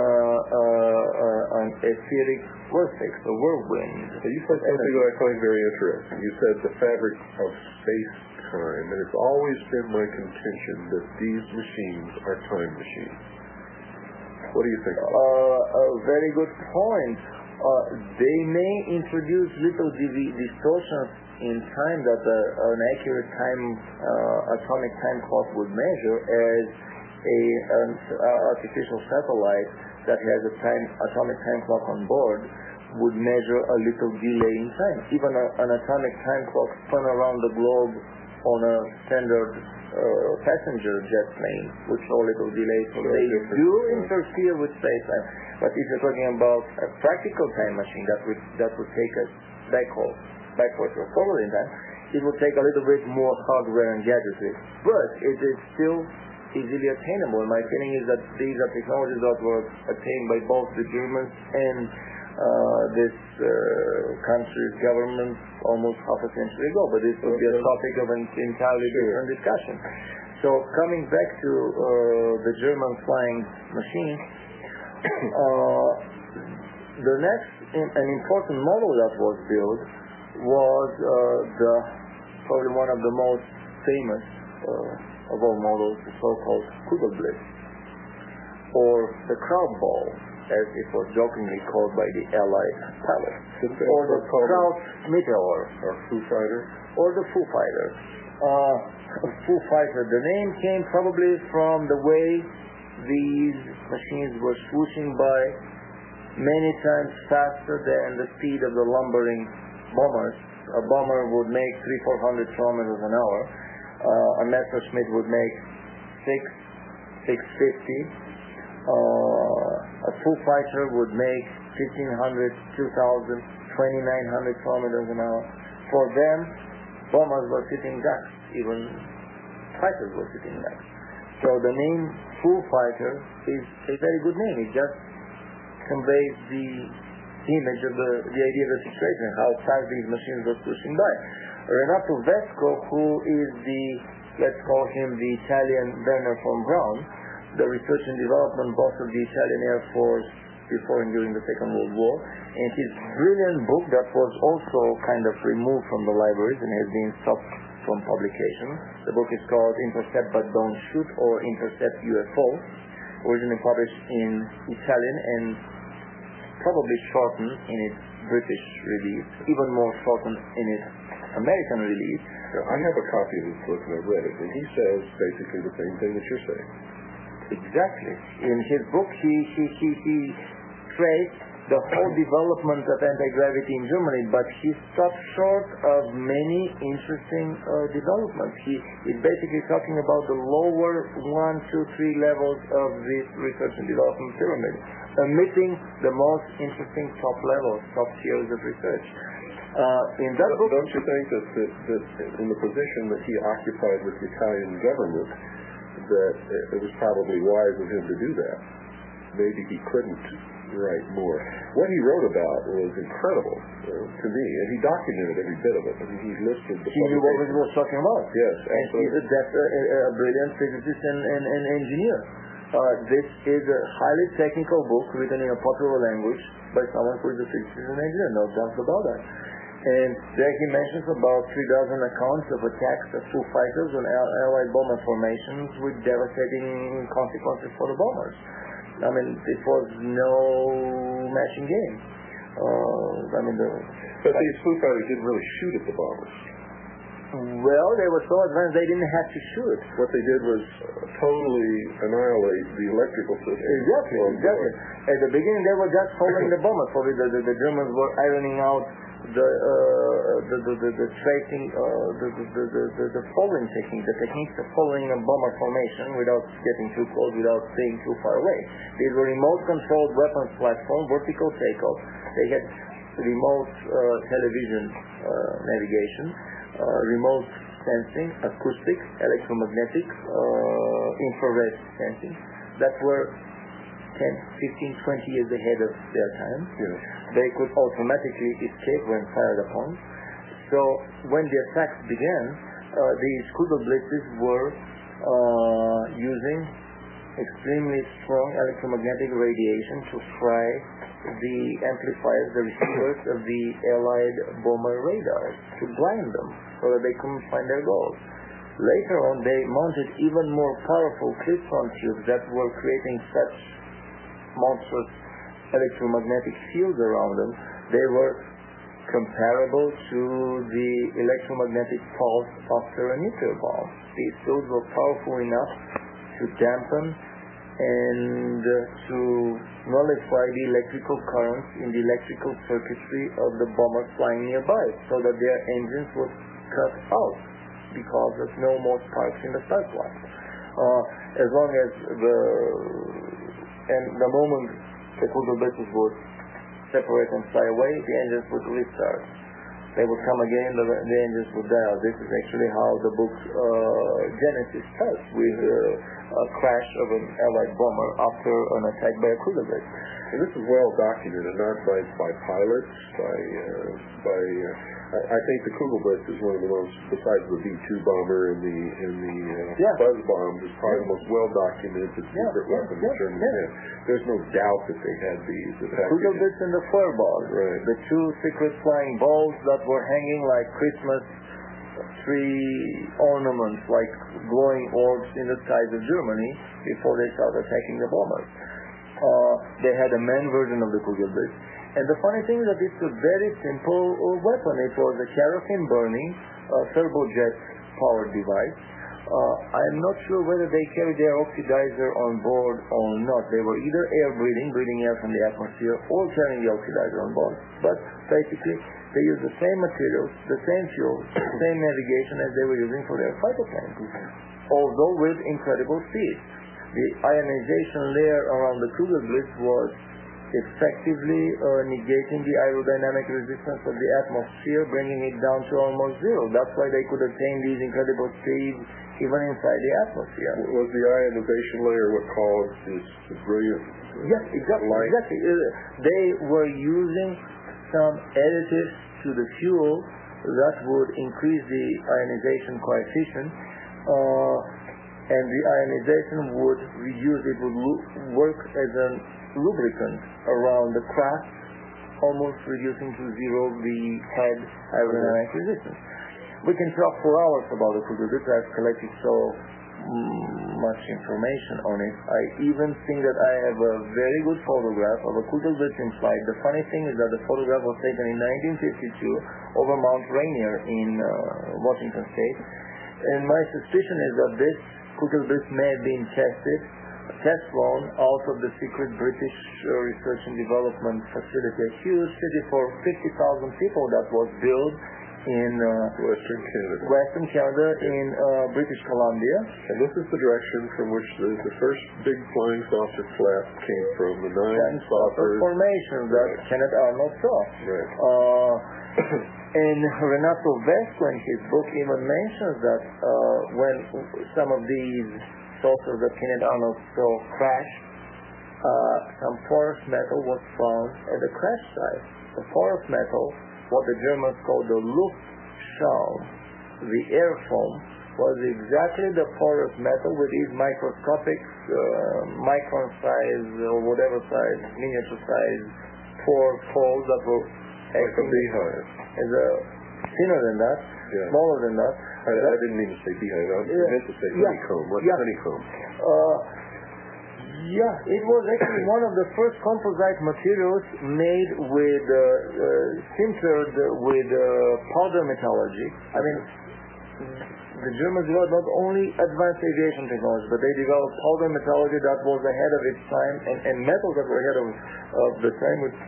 Speaker 2: uh, an etheric vortex, a whirlwind.
Speaker 1: So you said something that I find very interesting. You said the fabric of space-time, and it's always been my contention that these machines are time machines. What do you think?
Speaker 2: Uh, a very good point. Uh, they may introduce little div- distortions in time that uh, an accurate time, uh, atomic time clock would measure as a, an uh, artificial satellite that has a time, atomic time clock on board would measure a little delay in time. Even a, an atomic time clock spun around the globe on a standard uh, passenger jet plane would show a little delay. So they do interfere with space-time. But if you're talking about a practical time machine that would that would take us backward, backwards or forward in time, it would take a little bit more hardware and gadgetry. But it is still easily attainable. My feeling is that these are technologies that were attained by both the Germans and uh, this uh, country's government almost half a century ago. But this would be a topic of an entirely different discussion. So coming back to uh, the German flying machine, uh, the next in, an important model that was built was uh, the probably one of the most famous uh, of all models, the so-called Kugelblitz, or the Kraut ball, as it was jokingly called by the Allied pilots, or the Kraut Meteor,
Speaker 1: or Foo Fighter,
Speaker 2: or the Foo Fighter. Uh, Foo Fighter. The name came probably from the way these machines were swooshing by many times faster than the speed of the lumbering bombers. A bomber would make three, four hundred kilometers an hour. Uh, a Messerschmitt would make six, six fifty. Uh, a Foo Fighter would make fifteen hundred, two thousand, twenty-nine hundred kilometers an hour. For them, bombers were sitting ducks. Even fighters were sitting ducks. So the name Foo Fighter is a very good name. It just conveys the image of the, the idea of the situation, how fast these machines were pushing by. Renato Vesco, who is the, let's call him the Italian Wernher von Braun, the research and development boss of the Italian Air Force before and during the Second World War, and his brilliant book that was also kind of removed from the libraries and has been stopped from publication. The book is called Intercept But Don't Shoot, or Intercept U F O, originally published in Italian and probably shortened in its British release, even more shortened in its American release.
Speaker 1: Yeah, I have a copy of this book and I've read it, and he says basically the same thing that you're saying.
Speaker 2: Exactly. In his book, he he he, he traced the whole development of anti-gravity in Germany, but he stopped short of many interesting uh, developments. He is basically talking about the lower one, two, three levels of this research and development pyramid, omitting the most interesting top levels, top tiers of research. Uh, in that book,
Speaker 1: don't you think that, that, that in the position that he occupied with the Italian government, that it was probably wise of him to do that? Maybe he couldn't write more. What he wrote about was incredible uh, to me, and he documented every bit of it. I mean, he listed the.
Speaker 2: He knew what he was talking about.
Speaker 1: Yes,
Speaker 2: and he's a, that's a, a brilliant physicist and, and, and engineer. Uh, this is a highly technical book written in a popular language by someone who is a physicist and engineer. No doubt about that. And there he mentions about three dozen accounts of attacks of two fighters on Allied bomber formations with devastating consequences for the bombers. I mean, it was no matching game. Uh, I mean, the,
Speaker 1: but these Foo Fighters didn't really shoot at the bombers.
Speaker 2: Well, they were so advanced they didn't have to shoot.
Speaker 1: What they did was totally annihilate the electrical system.
Speaker 2: Exactly, exactly. At the beginning, they were just following the bombers. So the, the, the Germans were ironing out the uh, the, the, the, the tracing, uh, the, the, the, the, the following technique, the techniques of following a bomber formation without getting too close, without staying too far away. These were remote-controlled weapons platform, vertical takeoff. They had remote uh, television uh, navigation, uh, remote sensing, acoustic, electromagnetic, uh, infrared sensing that were ten, fifteen, twenty years ahead of their time.
Speaker 1: Yes.
Speaker 2: They could automatically escape when fired upon. So when the attacks began, uh, these Kugelblitzes were uh, using extremely strong electromagnetic radiation to fry the amplifiers, the receivers of the Allied bomber radars, to blind them so that they couldn't find their goals. Later on, they mounted even more powerful Klipson tubes that were creating such monstrous electromagnetic fields around them. They were comparable to the electromagnetic pulse after a nuclear bomb. These fields were powerful enough to dampen and uh, to nullify the electrical currents in the electrical circuitry of the bombers flying nearby, so that their engines were cut out because of no more sparks in the start line. Uh, as long as the and the moment the Kugelblitzes would separate and fly away, the engines would restart. They would come again, the, the engines would die out. This is actually how the book uh, Genesis starts, with uh, a crash of an Allied bomber after an attack by a Kugelblitz.
Speaker 1: And this is well documented, not by, by pilots, by, uh, by uh, I think the Kugelblitz is one of the most, besides the B two bomber and the and the uh,
Speaker 2: yeah.
Speaker 1: buzz bombs, is probably the most well documented secret
Speaker 2: yeah,
Speaker 1: weapon
Speaker 2: yeah,
Speaker 1: the Germans
Speaker 2: yeah.
Speaker 1: had. There's no doubt that they had these.
Speaker 2: The Kugelblitz and the Feuerball,
Speaker 1: right.
Speaker 2: the two secret flying balls that were hanging like Christmas tree ornaments, like glowing orbs in the skies of Germany before they started attacking the bombers. Uh, they had a man version of the Kugelblitz. And the funny thing is that it's a very simple uh, weapon. It was a kerosene-burning uh, turbojet-powered device. Uh, I'm not sure whether they carried their oxidizer on board or not. They were either air-breathing, breathing air from the atmosphere, or carrying the oxidizer on board. But basically, they used the same materials, the same fuel, the same navigation as they were using for their fighter planes, although with incredible speed. The ionization layer around the Kugelblitz was effectively uh, negating the aerodynamic resistance of the atmosphere, bringing it down to almost zero. That's why they could attain these incredible speeds even inside the atmosphere.
Speaker 1: Was the ionization layer what caused this brilliant
Speaker 2: Yes, exactly.
Speaker 1: light?
Speaker 2: exactly. Uh, they were using some additives to the fuel that would increase the ionization coefficient, uh, and the ionization would reduce, it would lo- work as a lubricant around the craft, almost reducing to zero the head aerodynamic resistance. We can talk for hours about the Kugelblitz. I've collected so mm, much information on it. I even think that I have a very good photograph of a Kugelblitz in flight. The funny thing is that the photograph was taken in nineteen fifty-two over Mount Rainier in uh, Washington State. And my suspicion is that this Kugelblitz may have been tested test flown out of the secret British uh, research and development facility, a huge city for fifty thousand people that was built in uh,
Speaker 1: Western Canada.
Speaker 2: Western Canada in uh, British Columbia.
Speaker 1: And this is the direction from which the, the first big flying saucer flap came from, the nine saucer
Speaker 2: formation that
Speaker 1: right.
Speaker 2: Kenneth Arnold saw.
Speaker 1: Right.
Speaker 2: Uh, and Renato Vesco in his book even mentions that uh, when some of these saucers that Kenneth Arnold saw crash, uh, some porous metal was found at the crash site. The porous metal, what the Germans call the Luftschaum, the air foam, was exactly the porous metal with these microscopic, uh, micron size or whatever size, miniature size pore holes that were
Speaker 1: like a beehive.
Speaker 2: as a thinner than that,
Speaker 1: yeah.
Speaker 2: smaller than that.
Speaker 1: I, I didn't mean to say beehive. I
Speaker 2: Yeah.
Speaker 1: meant to say
Speaker 2: Yeah.
Speaker 1: honeycomb. What's
Speaker 2: Yeah.
Speaker 1: honeycomb?
Speaker 2: Uh, yeah, it was actually one of the first composite materials made with, uh, uh, sintered with uh, powder metallurgy. I mean, the Germans developed not only advanced aviation technology, but they developed powder metallurgy that was ahead of its time, and, and metals that were ahead of, of the time with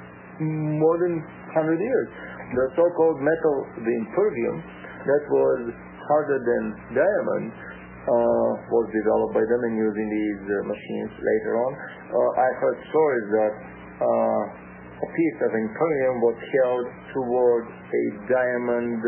Speaker 2: more than one hundred years. The so-called metal, the impervium, that was harder than diamond, uh, was developed by them and using these uh, machines later on. Uh, I heard stories that uh, a piece of impervium was held towards a diamond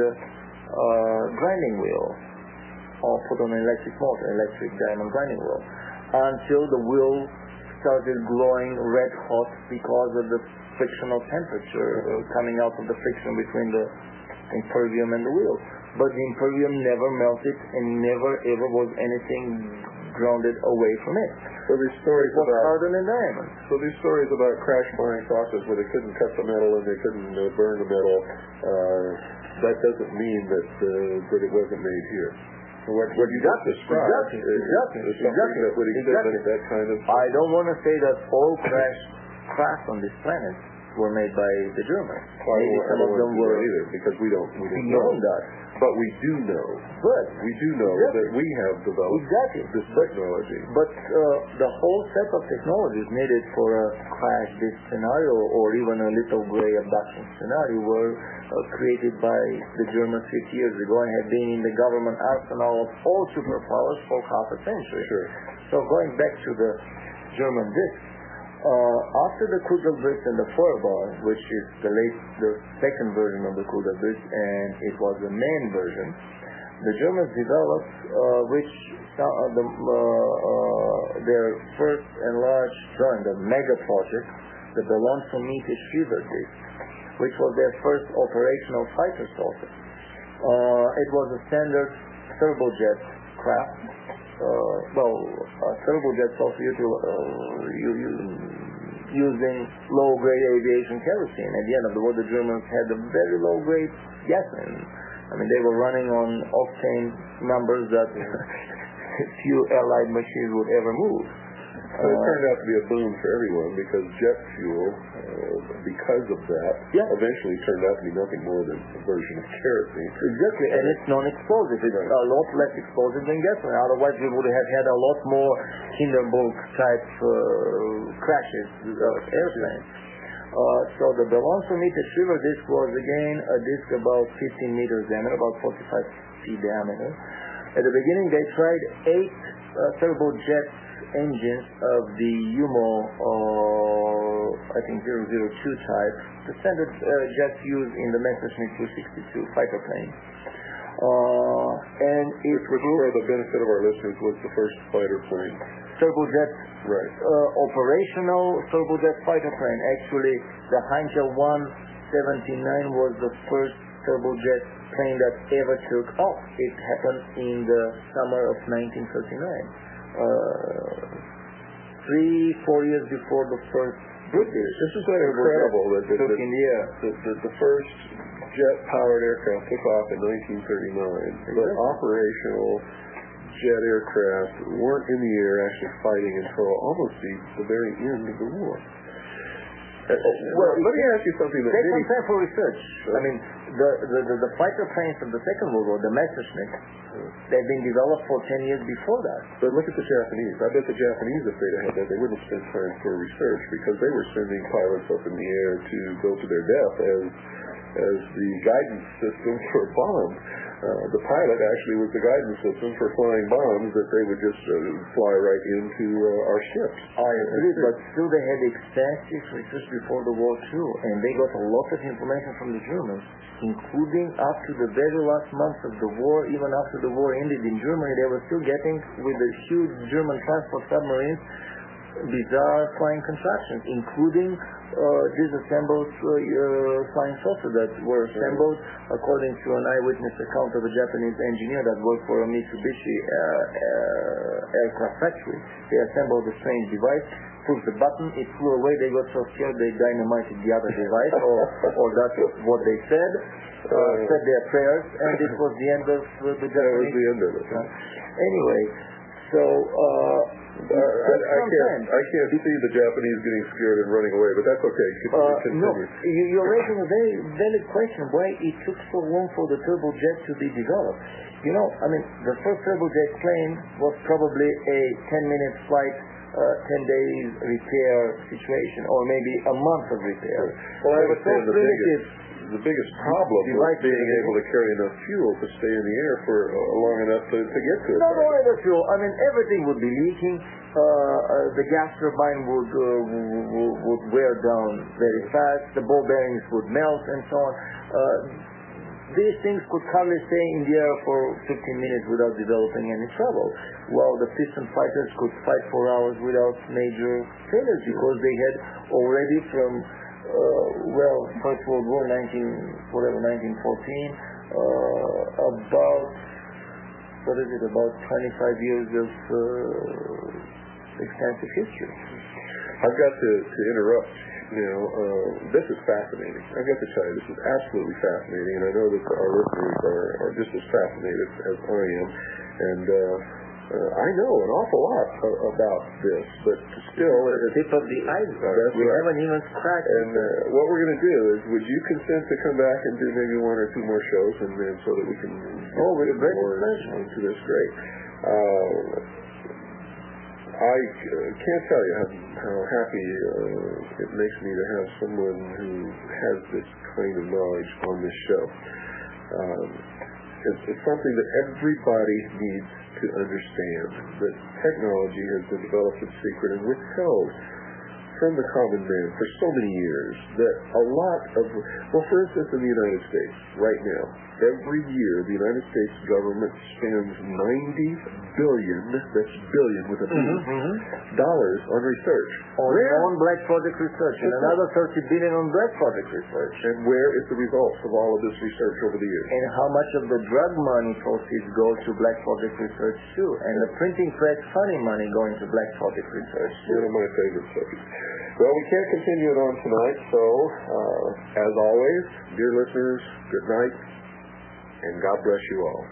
Speaker 2: uh, grinding wheel, or put on an electric motor, electric diamond grinding wheel, until the wheel started glowing red hot because of the frictional temperature uh, coming out of the friction between the impervium and the wheel. But the impervium never melted and never ever was anything grounded away from it.
Speaker 1: So these stories
Speaker 2: it was
Speaker 1: about
Speaker 2: harder than diamond.
Speaker 1: So these stories about crash flying saucers where they couldn't cut the metal and they couldn't uh, burn the metal, uh, that doesn't mean that uh, that it wasn't made here. So what, what you just described
Speaker 2: exactly,
Speaker 1: is,
Speaker 2: exactly,
Speaker 1: is something
Speaker 2: exactly,
Speaker 1: that would exhibit
Speaker 2: exactly.
Speaker 1: that kind of...
Speaker 2: I don't want to say that all crash craft on this planet were made by the Germans.
Speaker 1: Well,
Speaker 2: Maybe
Speaker 1: I
Speaker 2: some of them were
Speaker 1: either, because we don't we don't
Speaker 2: beyond
Speaker 1: know
Speaker 2: that.
Speaker 1: But we do know.
Speaker 2: But
Speaker 1: we do know
Speaker 2: exactly.
Speaker 1: that we have developed
Speaker 2: exactly.
Speaker 1: this
Speaker 2: but,
Speaker 1: technology.
Speaker 2: But uh, the whole set of technologies needed for a crash disk scenario or even a little gray abduction scenario were uh, created by the Germans fifty years ago and had been in the government arsenal of all superpowers for half a century.
Speaker 1: Sure.
Speaker 2: So going back to the German disk, Uh, after the Kugelblitz and the Feuerball, which is the late, the second version of the Kugelblitz, and it was the main version, the Germans developed, uh, which uh, the, uh, uh, their first enlarged drawing, the mega project, the Ballon-Formiete Schieber disk, which was their first operational fighter saucer. Uh, it was a standard turbojet craft. Uh, well, uh, turbojet saucer util, uh, you, you, using low-grade aviation kerosene. At the end of the war, the Germans had a very low-grade gasoline. I mean, they were running on octane numbers that few Allied machines would ever move.
Speaker 1: So it turned out to be a boon for everyone because jet fuel, uh, because of that,
Speaker 2: yeah.
Speaker 1: eventually turned out to be nothing more than a version of kerosene.
Speaker 2: Exactly, and it's non-explosive. It's right. a lot less explosive than gasoline. Otherwise, we would have had a lot more Hindenburg-type uh, crashes of airplanes. Uh, so the Ballon-Formiete Schieber disk was again a disk about fifteen meters diameter, about forty-five feet diameter. At the beginning, they tried eight uh, turbojet engines of the Umo, uh, I think zero zero two type, the standard uh, jets used in the Messerschmitt two sixty-two fighter plane. Uh, and it
Speaker 1: which, which for the benefit of our listeners was the first fighter plane.
Speaker 2: Turbojet,
Speaker 1: right?
Speaker 2: Uh, operational turbojet fighter plane. Actually, the Heinkel one seventy-nine was the first turbojet plane that ever took off. It happened in the summer of nineteen thirty-nine. Uh, three, four years before the first British.
Speaker 1: This is incredible that the,
Speaker 2: took in the air.
Speaker 1: The, the, the first jet-powered aircraft took off in nineteen thirty-nine, exactly. But operational jet aircraft weren't in the air actually fighting until almost the, the very end of the war. Uh, well, let me ask you something that
Speaker 2: take
Speaker 1: maybe...
Speaker 2: some time for research. Sure. I mean, the, the, the, the fighter planes of the Second World War, the Messerschmitt, they've been developed for ten years before that.
Speaker 1: But look at the Japanese. I bet the Japanese, if they'd had that, they wouldn't spend time for research because they were sending pilots up in the air to go to their death as as the guidance system for bombs. Uh, the pilot actually was the guidance system for flying bombs that they would just uh, fly right into uh, our ships.
Speaker 2: I agree, but still they had extensive research before the war too, and they got a lot of information from the Germans, including up to the very last months of the war. Even after the war ended in Germany, they were still getting, with the huge German transport submarines, bizarre flying contraptions, including uh, disassembled uh, uh, flying saucers that were assembled according to an eyewitness account of a Japanese engineer that worked for a Mitsubishi uh, uh, aircraft factory. They assembled a strange device. push the button, it flew away, they got so scared they dynamited the other device, or, or that's what they said, uh, said their prayers, and it was the end of uh, the Japanese.
Speaker 1: That was the end of it.
Speaker 2: Uh, anyway, so... Uh,
Speaker 1: Uh, I, I can't. I can't see the Japanese getting scared and running away, but that's okay. Continue.
Speaker 2: Uh, no, you, you're raising a very valid question. Why it took so long for the turbojet to be developed? You know, I mean, the first turbojet plane was probably a ten-minute flight, uh, ten days repair situation, or maybe a month of repair.
Speaker 1: Well, I
Speaker 2: was so
Speaker 1: understand the
Speaker 2: primitive.
Speaker 1: biggest, the biggest problem was being able to carry enough fuel to stay in the air for uh, long enough to, to get to it.
Speaker 2: Not only the fuel. I mean, everything would be leaking. Uh, uh, the gas turbine would, uh, would would wear down very fast. The ball bearings would melt, and so on. Uh, these things could hardly stay in the air for fifteen minutes without developing any trouble, while the piston fighters could fight for hours without major failures because they had already from uh, well, First World War, nineteen whatever, nineteen fourteen, uh, about what is it, about twenty-five years of uh, extensive history.
Speaker 1: I've got to, to interrupt. You know, uh, this is fascinating. I've got to tell you, this is absolutely fascinating, and I know that our listeners are, are just as fascinated as I am. And uh, uh, I know an awful lot a- about this, but still,
Speaker 2: the tip of the iceberg. We
Speaker 1: right.
Speaker 2: haven't even scratched.
Speaker 1: And uh, what we're going to do is, would you consent to come back and do maybe one or two more shows, and then so that we can
Speaker 2: oh, with a great
Speaker 1: more
Speaker 2: pleasure
Speaker 1: into this? Great. Uh, I uh, can't tell you how, how happy uh, it makes me to have someone who has this kind of knowledge on this show. Um, it's, it's something that everybody needs to understand, that technology has been developed in secret and withheld from the common man for so many years that a lot of, well, for instance, in the United States, right now, every year the United States government spends ninety billion, that's billion with a B,
Speaker 2: mm-hmm, mm-hmm.
Speaker 1: dollars on research.
Speaker 2: On non-black project research, and another thirty billion on black project research.
Speaker 1: And where is the results of all of this research over the years?
Speaker 2: And how much of the drug money proceeds go to black project research too? And the printing press funny money going to black project research too.
Speaker 1: One of my favorite subjects. Well, we can't continue it on tonight, so uh, as always, dear listeners, good night, and God bless you all.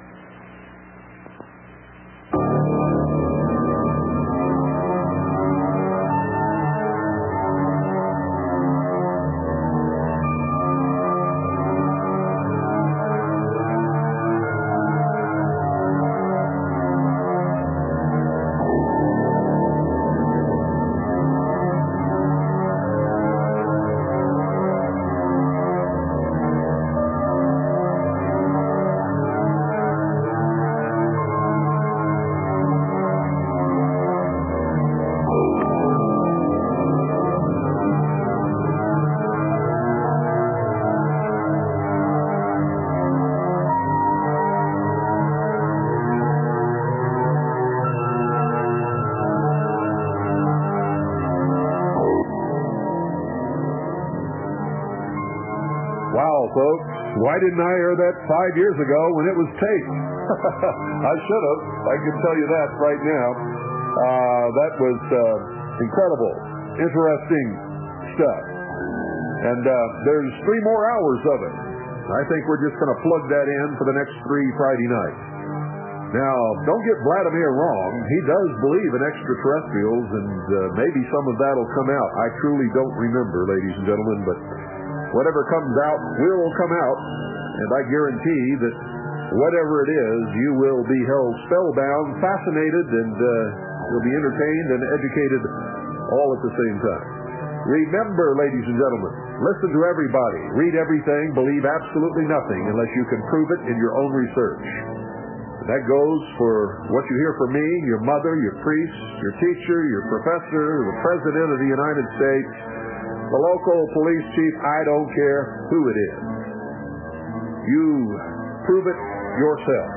Speaker 1: Folks, why didn't I air that five years ago when it was taped? I should have. I can tell you that right now. Uh, that was uh, incredible, interesting stuff. And uh, there's three more hours of it. I think we're just going to plug that in for the next three Friday nights. Now, don't get Vladimir wrong. He does believe in extraterrestrials, and uh, maybe some of that will come out. I truly don't remember, ladies and gentlemen, but whatever comes out will come out, and I guarantee that whatever it is, you will be held spellbound, fascinated, and uh, you'll be entertained and educated all at the same time. Remember, ladies and gentlemen, listen to everybody, read everything, believe absolutely nothing unless you can prove it in your own research. And that goes for what you hear from me, your mother, your priest, your teacher, your professor, the President of the United States, the local police chief, I don't care who it is. You prove it yourself.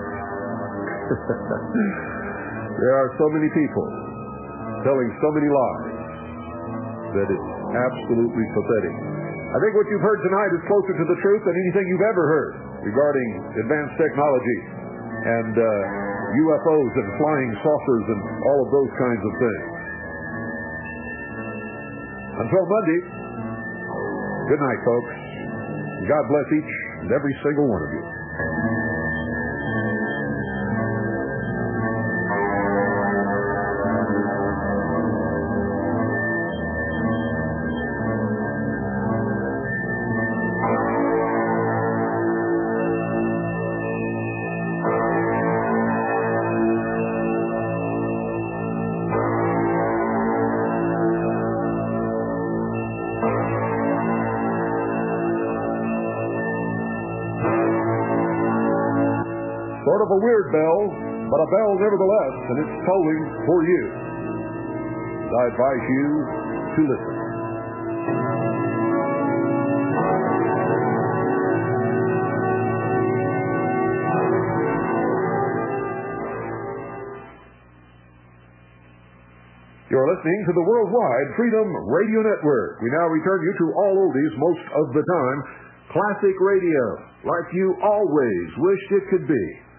Speaker 1: There are so many people telling so many lies that it's absolutely pathetic. I think what you've heard tonight is closer to the truth than anything you've ever heard regarding advanced technology and uh, U F Os and flying saucers and all of those kinds of things. Until Monday, good night, folks. God bless each and every single one of you. Sort of a weird bell, but a bell nevertheless, and it's tolling for you. I advise you to listen. You're listening to the Worldwide Freedom Radio Network. We now return you to all oldies most of the time. Classic radio, like you always wished it could be.